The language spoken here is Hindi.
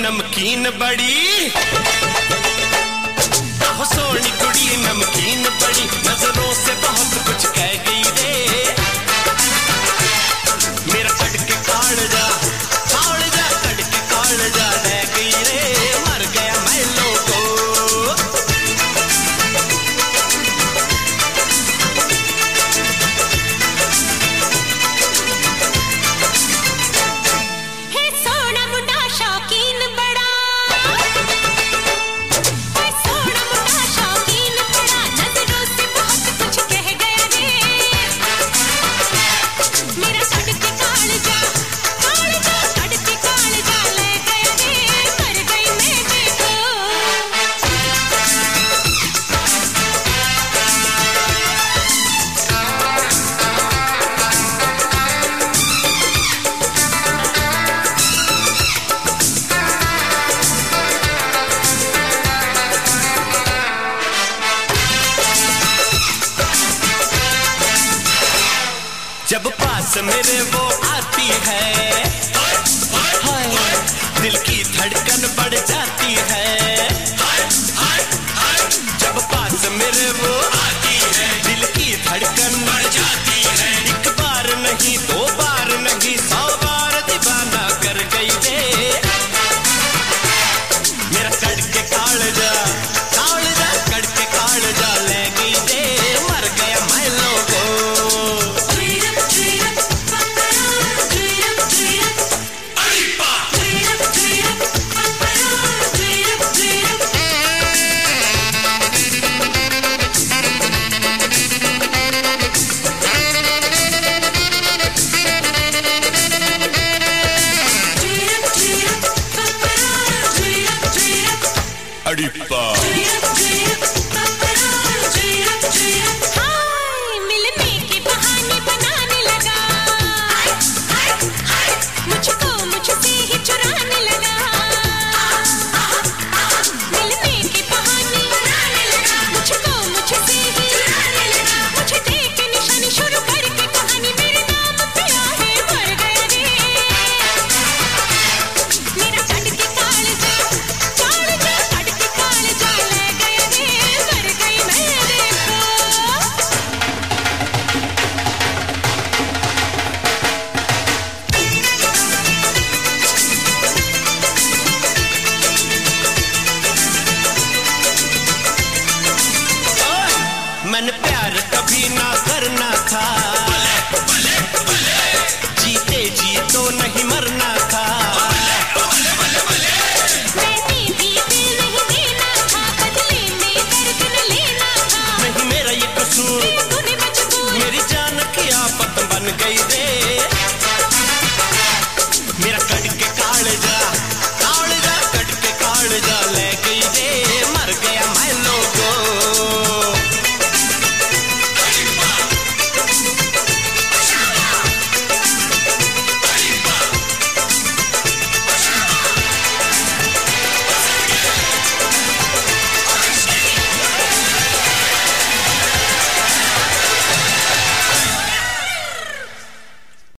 नमकीन बड़ी, हो सोनी कुड़ी नमकीन बड़ी, नजरों से बहुत कुछ कह गई रे। मेरा कटके कालजा कटके कालजा रह गई रे, मर गया मैं लोगो। जब पास मेरे वो आती है, हाय दिल की धड़कन बढ़ जाती है। जब पास मेरे वो आती है, दिल की धड़कन बढ़ जाती है। एक बार नहीं दो बार नहीं 100 बार दीवाना कर गई रे। मेरा कटके कालजा कटके कालजा ले गई रे, मर गया मैं लोगो। मिलने के बहाने बनाने लगा, मुझको मुझसे ही चुराने लगा। मिलने के बहाने बनाने लगा, मुझको मुझसे ही चुराने लगा। मुझे देख के निशानी शुरू करके कहानी मेरे नाम पे आहे मर गया रे। मेरा कटके कालजा कटके कालजा ले गया रे, मर गई मैं देखो। मन प्यार कभी ना करना था, जीते जी तो नहीं मरना